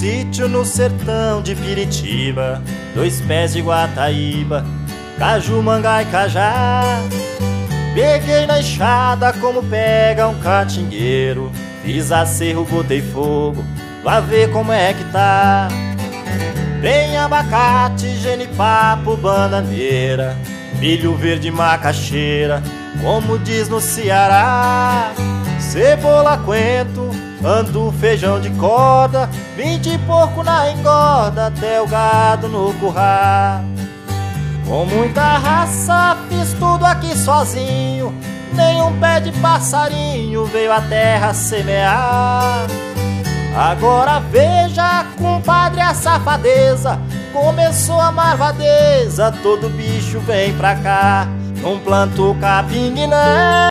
sítio no sertão de Piritiba, 2 pés de guataíba, caju, manga e cajá. Peguei na enxada como pega um catingueiro, fiz acerro, botei fogo, lá ver como é que tá. Tem abacate, genipapo, bananeira, milho verde, macaxeira, como diz no Ceará. Cebola, coentro, andu, feijão de corda, 20 porco na engorda, até o gado no curral. Com muita raça fiz tudo aqui sozinho, nenhum pé de passarinho veio à terra semear. Agora veja, compadre, a safadeza, começou a marvadeza, todo bicho vem pra cá. Não planto capim, não.